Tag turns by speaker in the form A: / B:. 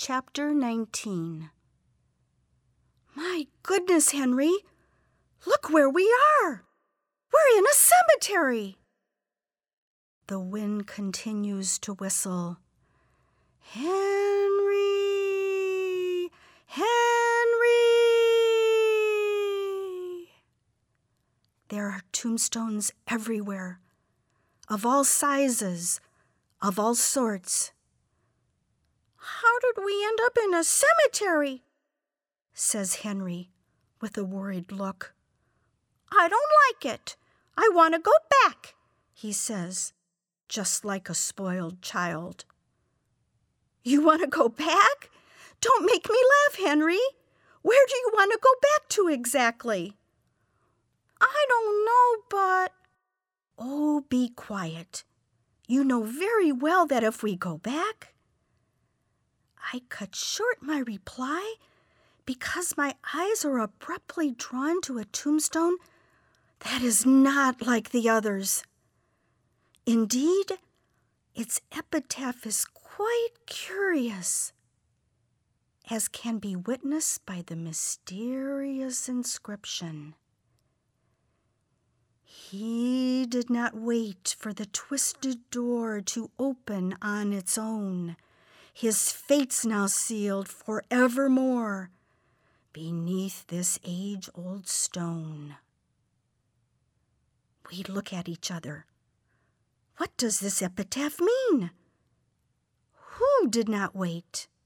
A: Chapter 19. My goodness, Henry! Look where we are! We're in a cemetery! The wind continues to whistle. Henry! Henry! There are tombstones everywhere, of all sizes, of all sorts. How did we end up in a cemetery? Says Henry with a worried look. I don't like it. I want to go back, he says, just like a spoiled child. You want to go back? Don't make me laugh, Henry. Where do you want to go back to exactly? I don't know, but... Oh, be quiet. You know very well that if we go back... I cut short my reply because my eyes are abruptly drawn to a tombstone that is not like the others. Indeed, its epitaph is quite curious, as can be witnessed by the mysterious inscription. He did not wait for the twisted door to open on its own. His fate's now sealed forevermore beneath this age-old stone. We look at each other. What does this epitaph mean? Who did not wait?